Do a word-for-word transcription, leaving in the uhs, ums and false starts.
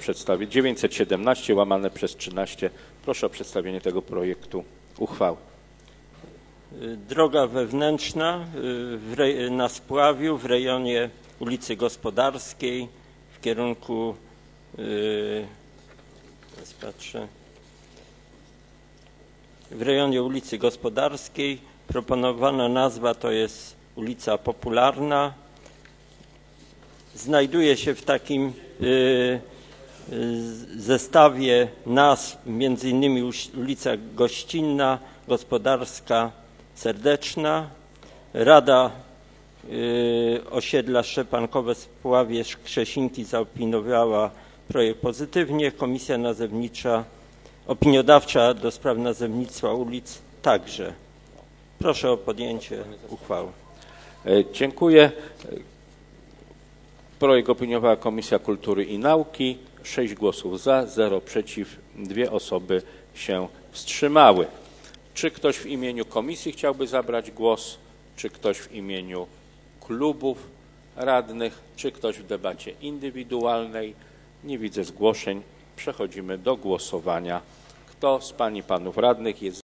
przedstawienie dziewięćset siedemnaście łamane przez trzynaście. Proszę o przedstawienie tego projektu uchwały. Droga wewnętrzna w rej- na Spławiu w rejonie ulicy Gospodarskiej w kierunku yy, teraz patrzę, w rejonie ulicy Gospodarskiej. Proponowana nazwa to jest ulica Popularna. Znajduje się w takim yy, zestawie nazw między innymi ulica Gościnna, Gospodarska, Serdeczna. Rada y, osiedla Szczepankowe Spławie Krzesinki zaopiniowała projekt pozytywnie. Komisja nazewnicza, opiniodawcza do spraw nazewnictwa ulic także. Proszę o podjęcie uchwały. Dziękuję. Projekt opiniowała Komisja Kultury i Nauki. sześć głosów za, zero przeciw, dwie osoby się wstrzymały. Czy ktoś w imieniu komisji chciałby zabrać głos? Czy ktoś w imieniu klubów radnych? Czy ktoś w debacie indywidualnej? Nie widzę zgłoszeń. Przechodzimy do głosowania. Kto z pań i panów radnych jest